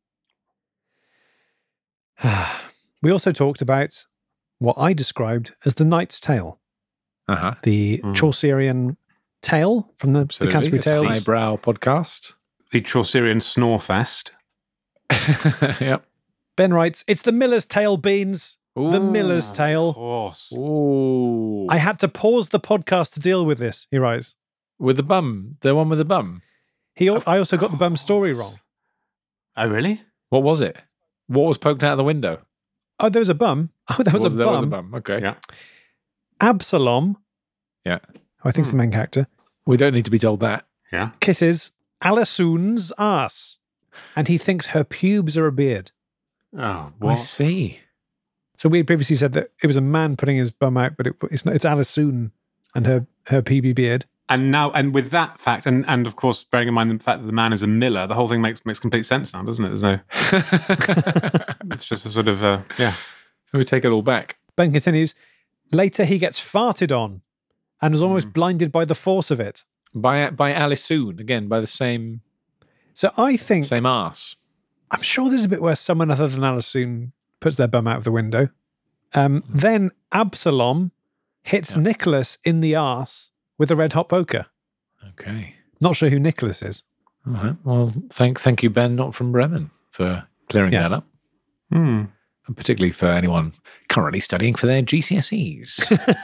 We also talked about what I described as the Knight's Tale, Uh-huh. the Chaucerian tale from the Canterbury It's a Tales. highbrow podcast. The Chaucerian Snorefest. Yep. Ben writes, it's the Miller's Tale, Beans. The Miller's Of Tale. course. Ooh. I had to pause the podcast to deal with this, he writes. With the bum. The one with the bum. I also got the bum story wrong. Oh, really? What was it? What was poked out of the window? Oh, there was a bum. Oh, there was a There was a bum. bum. Okay. Yeah. Absalom, Yeah. who I think is the main character, We don't need to be told that. Yeah. kisses Alisoon's ass. And he thinks her pubes are a beard. Oh, I what? see. So we had previously said that it was a man putting his bum out, but it's not. It's Alisoon and her PB beard. And now, and with that fact, and of course, bearing in mind the fact that the man is a miller, the whole thing makes complete sense now, doesn't it? There's no, it's just a sort of, yeah. So we take it all back. Ben continues. Later, he gets farted on and is almost blinded by the force of it. By Alisoon, again, by the same So I think arse. I'm sure there's a bit where someone other than Alisoon puts their bum out of the window. Then Absalom hits Nicholas in the arse with a red hot poker. Okay. Not sure who Nicholas is. All right. Well, thank you, Ben, not from Bremen, for clearing Yeah. that up. And particularly for anyone currently studying for their GCSEs.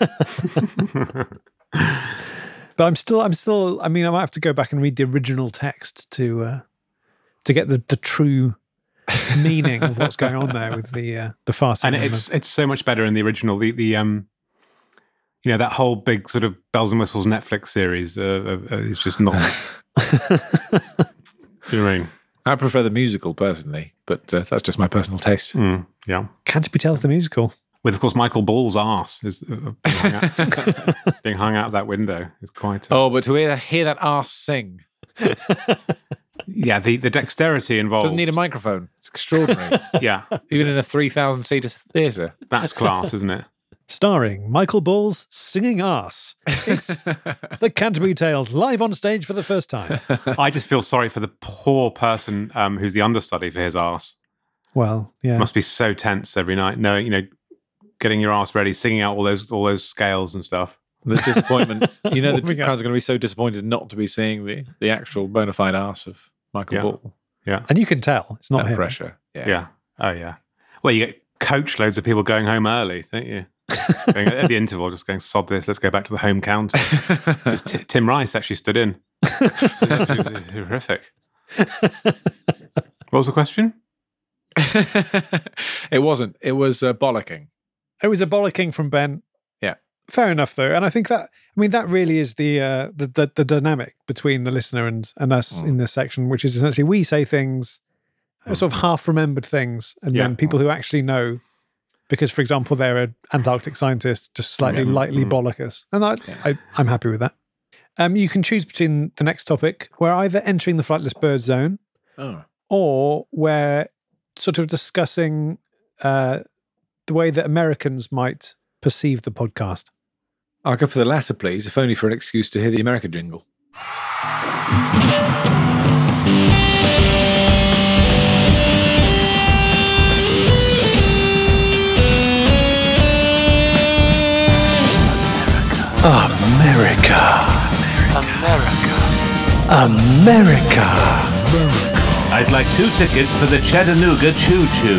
But I'm still. I mean, I might have to go back and read the original text to get the true meaning of what's going on there with the farce. And it's so much better in the original. The that whole big sort of bells and whistles Netflix series is just not. You know what I mean? I prefer the musical personally, but that's just my personal taste. Yeah. Canterbury Tales the musical. With, of course, Michael Ball's arse is being hung out of that window is quite. Oh, but to hear that arse sing Yeah, the dexterity involved doesn't need a microphone. It's extraordinary. Yeah, Even in a 3,000-seater theatre. that's class, isn't it? Starring Michael Ball's singing arse. It's the Canterbury Tales live on stage for the first time. I just feel sorry for the poor person who's the understudy for his arse. Well, yeah. Must be so tense every night, knowing, getting your arse ready, singing out all those scales and stuff. The disappointment. You know, the Warming up. crowds are going to be so disappointed not to be seeing the actual bona fide arse of Michael Yeah. Ball. Yeah, And you can tell it's not That him. pressure. yeah, oh yeah. Well, you get coach loads of people going home early, don't you? Going at the interval, just going, sod this, let's go back to the home counter. Tim Rice actually stood in. It was horrific. What was the question? It wasn't. It was bollocking. It was a bollocking from Ben. Yeah. Fair enough, though. And I think that, that really is the dynamic between the listener and us in this section, which is essentially we say things, sort of half-remembered things, and then people who actually know, because, for example, they're an Antarctic scientist, just slightly lightly bollock us. And I'm happy with that. You can choose between the next topic. We're either entering the flightless bird zone, or we're sort of discussing the way that Americans might perceive the podcast. I'll go for the latter, please, if only for an excuse to hear the America jingle. America. I'd like 2 tickets for the Chattanooga Choo Choo.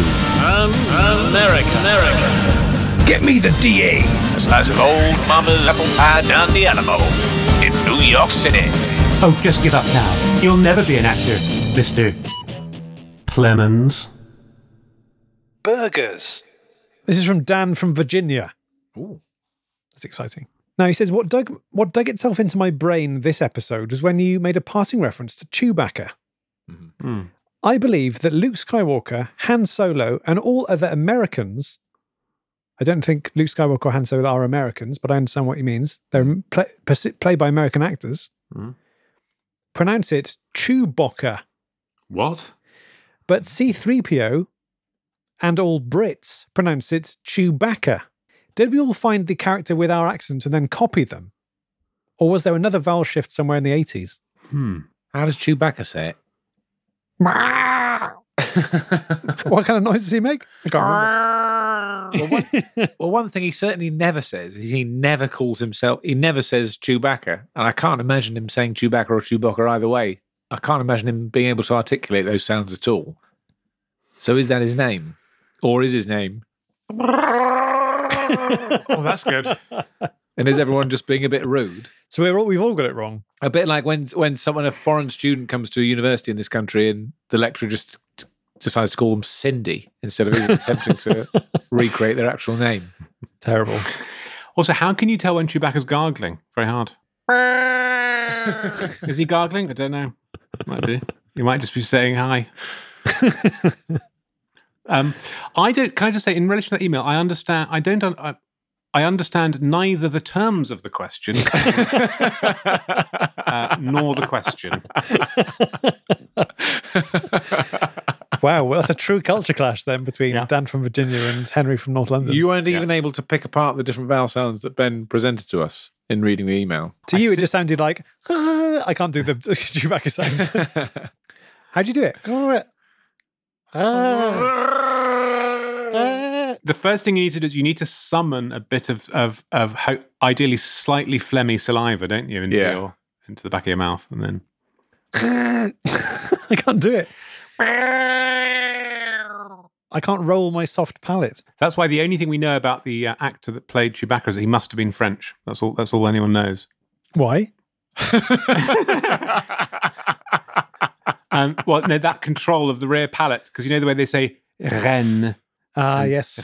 America. Get me the DA. A slice of old mama's apple pie down the Alamo in New York City. Oh, just give up now. You'll never be an actor, Mr. Clemens. Burgers. This is from Dan from Virginia. Ooh. That's exciting. Now, he says, what dug itself into my brain this episode was when you made a passing reference to Chewbacca. Mm-hmm. I believe that Luke Skywalker, Han Solo, and all other Americans, I don't think Luke Skywalker or Han Solo are Americans, but I understand what he means. They're played by American actors. Pronounce it Chewbacca. What? But C-3PO and all Brits pronounce it Chewbacca. Did we all find the character with our accent and then copy them? Or was there another vowel shift somewhere in the 80s? How does Chewbacca say it? What kind of noise does he make? I can't remember. Well, one thing he certainly never says is he never calls himself, he never says Chewbacca. And I can't imagine him saying Chewbacca or Chewbacca either way. I can't imagine him being able to articulate those sounds at all. So is that his name? Or is his name? Oh, that's good. And is everyone just being a bit rude? So we've all got it wrong. A bit like when a foreign student comes to a university in this country and the lecturer just decides to call them Cindy instead of even attempting to recreate their actual name. Terrible. Also, how can you tell when Chewbacca's gargling? Very hard. Is he gargling? I don't know. Might be. He might just be saying hi. Can I just say, in relation to that email, I understand neither the terms of the question nor the question. Wow, well, that's a true culture clash then between Dan from Virginia and Henry from North London. You weren't even able to pick apart the different vowel sounds that Ben presented to us in reading the email. To you, it just sounded like, I can't do the Chewbacca sound. How'd you do it? The first thing you need to do is you need to summon a bit of ideally slightly phlegmy saliva, don't you, into the back of your mouth, and then I can't do it. I can't roll my soft palate. That's why the only thing we know about the actor that played Chewbacca is that he must have been French. That's all anyone knows. Why? Well, no, that control of the rear palate, because you know the way they say "reine." Yes.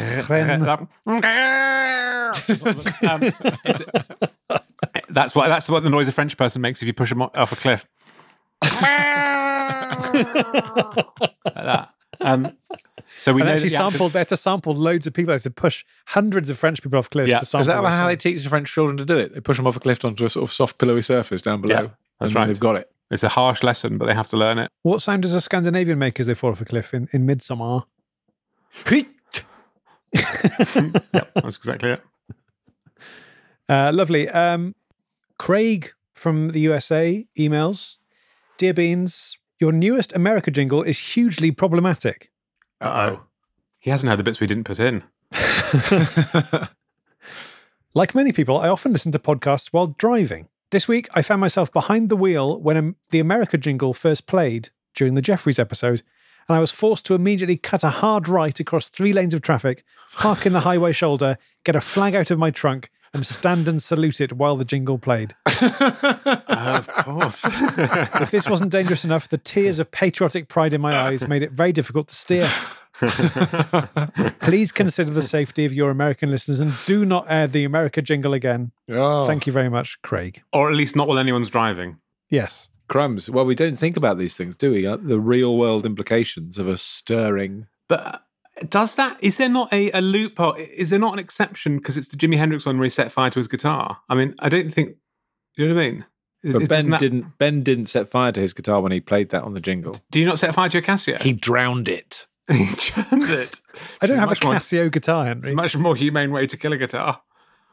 That's what the noise a French person makes if you push them off a cliff. Like that. So we know actually they had to sample loads of people. They had to push hundreds of French people off cliffs to sample. Is that how they teach the French children to do it? They push them off a cliff onto a sort of soft, pillowy surface down below. Yeah, that's right. They've got it. It's a harsh lesson, but they have to learn it. What sound does a Scandinavian make as they fall off a cliff in Midsommar? Yep, that's exactly it. Lovely. Craig from the USA emails, Dear Beans, your newest America jingle is hugely problematic. Uh-oh. He hasn't heard the bits we didn't put in. Like many people, I often listen to podcasts while driving. This week, I found myself behind the wheel when the America jingle first played during the Jeffries episode, and I was forced to immediately cut a hard right across 3 lanes of traffic, park in the highway shoulder, get a flag out of my trunk, and stand and salute it while the jingle played. Of course. If this wasn't dangerous enough, the tears of patriotic pride in my eyes made it very difficult to steer. Please consider the safety of your American listeners and do not air the America jingle again. Oh, Thank you very much, Craig. Or at least not while anyone's driving. Yes. crumbs. Well, we don't think about these things, do we? The real world implications of a stirring. But is there not a loophole? Is there not an exception because it's the Jimi Hendrix one where he set fire to his guitar? I mean, I don't think, you know what I mean? But Ben didn't set fire to his guitar when he played that on the jingle. Do you not set fire to your Casio? He drowned it. He drowned it. I don't have a Much more- Casio guitar, It's Henry. a much more humane way to kill a guitar.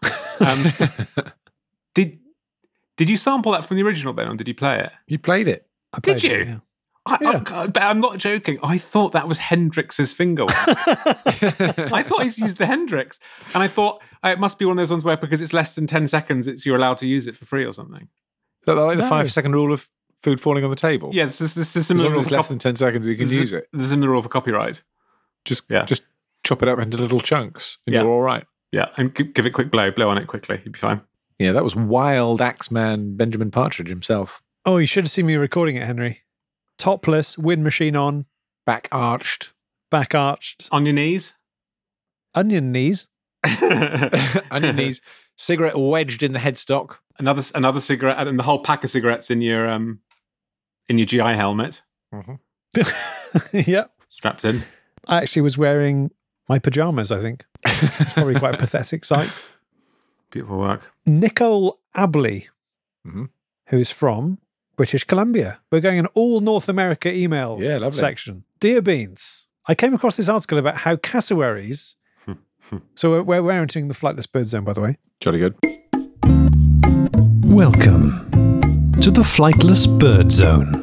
Did you sample that from the original, Ben, or did you play it? You played it. I played Did it, you? yeah. I'm not joking. I thought that was Hendrix's finger. I thought he's used the Hendrix. And I thought it must be one of those ones where because it's less than 10 seconds, you're allowed to use it for free or something. Is that like the No. 5-second rule of food falling on the table? Yeah, this is As similar long as rule it's for less than 10 seconds, you can use it. This is similar rule for copyright. Just Yeah. chop it up into little chunks and Yeah. you're all right. Yeah, and give it a quick blow on it quickly. You'd be fine. Yeah, that was wild Axeman Benjamin Partridge himself. Oh, you should have seen me recording it, Henry. Topless, wind machine on, Back arched. back arched, On your knees. onion knees. On your knees. Cigarette wedged in the headstock. Another cigarette, and the whole pack of cigarettes in your GI helmet, Yep. strapped in. I actually was wearing my pajamas, I think. It's probably quite a pathetic sight. Beautiful work. Nicole Abley, Mhm. who's from British Columbia. We're going an all North America email Yeah, lovely. section. Dear Beans, I came across this article about how cassowaries. So we're entering the flightless bird zone, by the way. Jolly good. Welcome to the Flightless Bird Zone.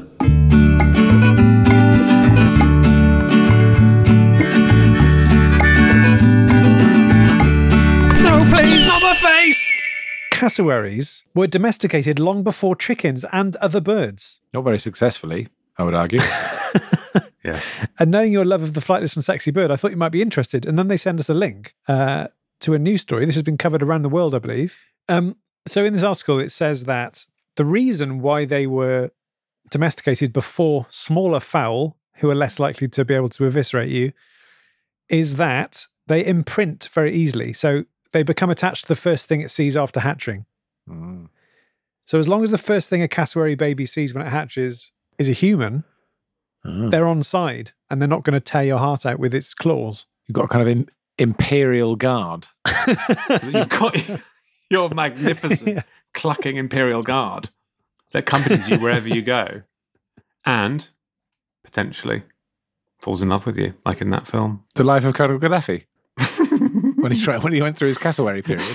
No, please, not my face! Cassowaries were domesticated long before chickens and other birds. Not very successfully, I would argue. Yeah. And knowing your love of the flightless and sexy bird, I thought you might be interested. And then they send us a link to a news story. This has been covered around the world, I believe. So in this article, it says that the reason why they were domesticated before smaller fowl, who are less likely to be able to eviscerate you, is that they imprint very easily. So they become attached to the first thing it sees after hatching. Mm. So as long as the first thing a cassowary baby sees when it hatches is a human, they're on side and they're not going to tear your heart out with its claws. You've got a kind of imperial guard. You've got your magnificent clucking Imperial Guard that accompanies you wherever you go and potentially falls in love with you, like in that film. The life of Colonel Gaddafi. when he went through his cassowary period.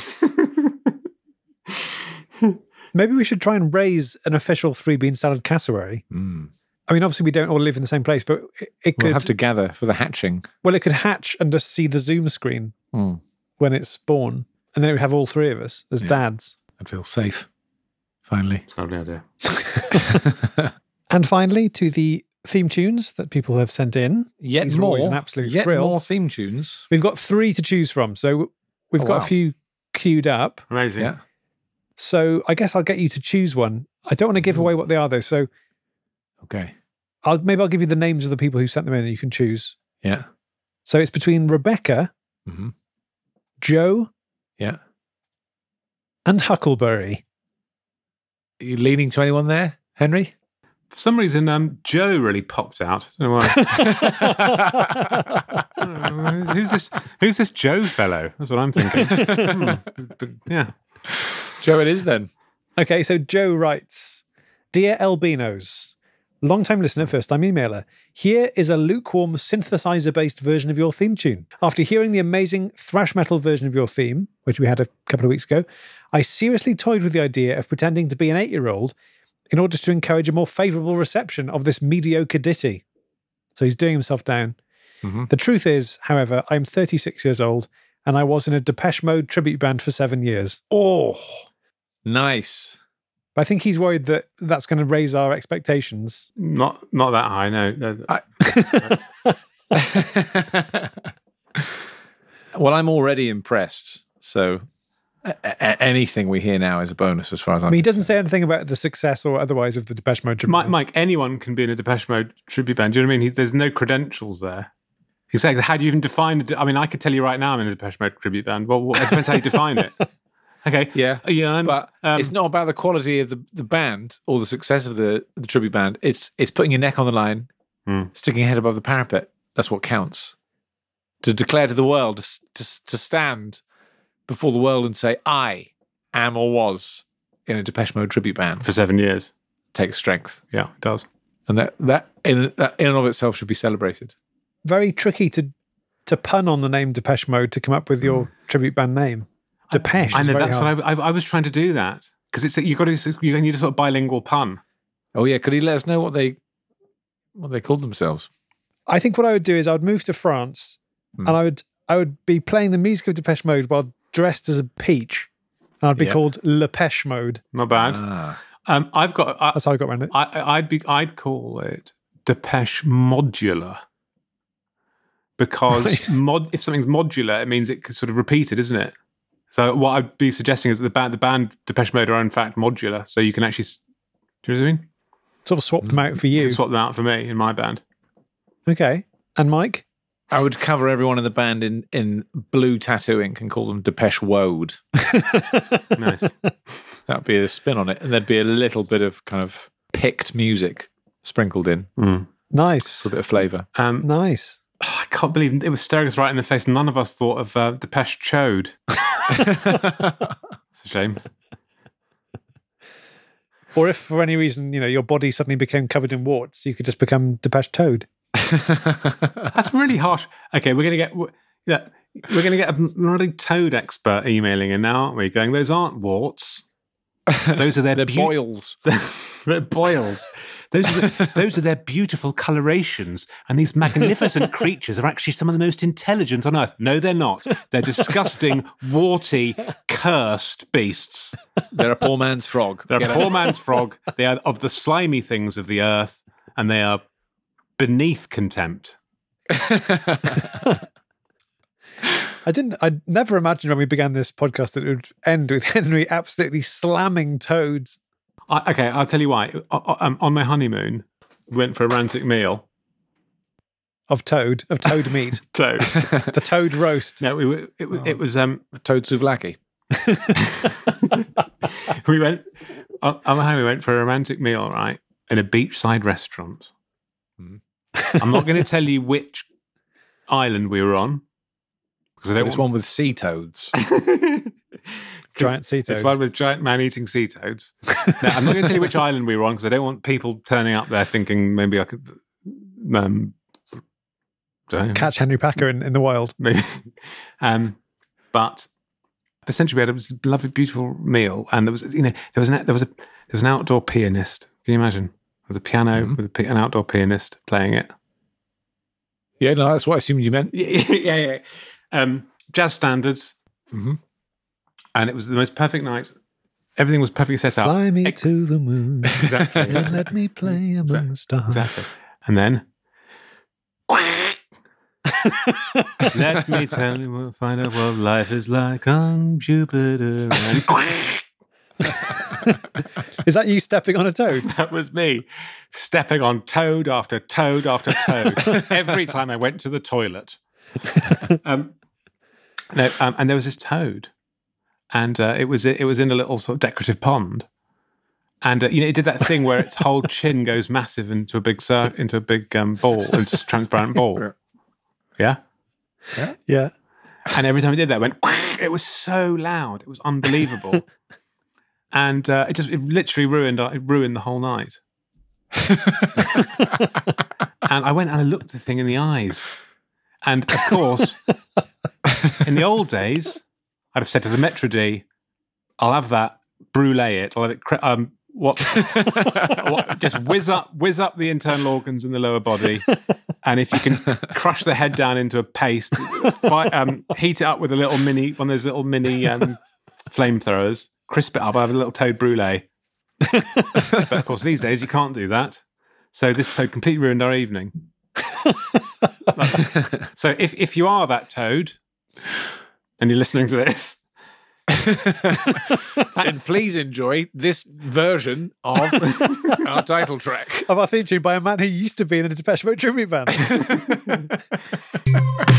Maybe we should try and raise an official 3-bean salad cassowary. Mm. I mean, obviously we don't all live in the same place, but it could We'll have to gather for the hatching. well, it could hatch and just see the Zoom screen Mm. when it's born, and then it would have all 3 of us as Yeah. dads. I'd feel safe. Finally. It's a lovely idea. And finally, to the theme tunes that people have sent in. Yet These are always an absolute thrill. more theme tunes. We've got 3 to choose from, so we've Oh, got wow. a few queued up. Amazing. Yeah. So I guess I'll get you to choose one. I don't want to give away what they are, though. So Okay. I'll give you the names of the people who sent them in, and you can choose. Yeah. So it's between Rebecca, Mhm. Joe, Yeah. and Huckleberry. Are you leaning to anyone there, Henry? For some reason, Joe really popped out. I don't know why. Who's this Joe fellow? That's what I'm thinking. Yeah. Joe, it is then. Okay, so Joe writes, Dear Albinos, long-time listener, first-time emailer, here is a lukewarm synthesizer-based version of your theme tune. After hearing the amazing thrash metal version of your theme, which we had a couple of weeks ago, I seriously toyed with the idea of pretending to be an 8-year-old in order to encourage a more favourable reception of this mediocre ditty. So he's doing himself down. Mhm. The truth is, however, I'm 36 years old, and I was in a Depeche Mode tribute band for 7 years. Oh, nice. But I think he's worried that that's going to raise our expectations. Not that high, no. Well, I'm already impressed. So anything we hear now is a bonus as far as I'm I mean, he doesn't say anything about the success or otherwise of the Depeche Mode tribute band. Mike, anyone can be in a Depeche Mode tribute band. Do you know what I mean? There's no credentials there. Exactly. How do you even define it? I mean, I could tell you right now I'm in a Depeche Mode tribute band. Well, it depends how you define it. Okay. Yeah. Yeah. It's not about the quality of the band or the success of the tribute band. It's putting your neck on the line, sticking your head above the parapet. That's what counts. To declare to the world, to stand before the world and say, I am or was in a Depeche Mode tribute band for 7 years. Takes strength. Yeah, it does. And that in and of itself should be celebrated. Very tricky to pun on the name Depeche Mode to come up with your tribute band name. Depeche. I know, very that's hard. what I was trying to do that. Because you need a sort of bilingual pun. Oh yeah, could he let us know what they called themselves? I think what I would do is I would move to France and I would be playing the music of Depeche Mode while dressed as a peach. And I'd be called Lepeche Mode. Not bad. I've got. That's how I got around it. I'd call it Depeche Modular. Because if something's modular, it means it could sort of repeat it, isn't it? So what I'd be suggesting is that the band Depeche Mode are in fact modular, so you can actually. Do you know what I mean? Sort of swap them out for you. Swap them out for me in my band. Okay. And Mike? I would cover everyone in the band in blue tattoo ink and call them Depeche Wode. Nice. That'd be a spin on it, and there'd be a little bit of kind of picked music sprinkled in Nice. for a bit of flavour. Nice. I can't believe it was staring us right in the face. None of us thought of Depeche Chode. It's a shame. Or if for any reason, your body suddenly became covered in warts, you could just become Depeche Toad. That's really harsh. Okay, we're gonna get a bloody toad expert emailing in now, aren't we? Going, those aren't warts. Those are their boils. They're boils. Those are their beautiful colorations, and these magnificent creatures are actually some of the most intelligent on Earth. No, they're not. They're disgusting, warty, cursed beasts. They're a poor man's frog. They're a poor man's frog. They are of the slimy things of the earth, and they are beneath contempt. I'd never imagined when we began this podcast that it would end with Henry absolutely slamming toads. Okay, I'll tell you why. On my honeymoon, we went for a romantic meal. Of toad meat. Toad. The toad roast. No, it was toad souvlaki. We went on my home. We went for a romantic meal, right, in a beachside restaurant. I'm not going to tell you which island we were on because I don't. It's one with sea toads. Giant sea toads. It's one with giant man-eating sea toads. Now, I'm not going to tell you which island we were on because I don't want people turning up there thinking maybe I could catch Henry Packer in the wild. Maybe. But essentially, we had a lovely, beautiful meal, and there was an outdoor pianist. Can you imagine? With a piano, with an outdoor pianist playing it. Yeah, no, that's what I assumed you meant. Yeah. Jazz standards. Mm-hmm. And it was the most perfect night. Everything was perfectly set up. Fly me to the moon. Exactly. And let me play among the stars. Exactly. And then, let me tell you, we'll find out what life is like on Jupiter. And Is that you stepping on a toad? that was me stepping on toad after toad after toad every time I went to the toilet. And there was this toad. And it was in a little sort of decorative pond, and it did that thing where its whole chin goes massive into a big ball, into a transparent ball. Yeah. And every time it did that, it went. It was so loud, it was unbelievable, and it literally ruined the whole night. And I went and I looked the thing in the eyes, and of course, in the old days, I'd have said to the Metro D, I'll have that, brulee it, I'll have it, just whiz up the internal organs in the lower body, and if you can crush the head down into a paste, heat it up with one of those little mini flamethrowers, crisp it up, I'll have a little toad brulee. But of course, these days you can't do that. So this toad completely ruined our evening. So if you are that toad and you're listening to this, And please enjoy this version of our title track. Of our theme tune by a man who used to be in a Depeche Mode tribute band.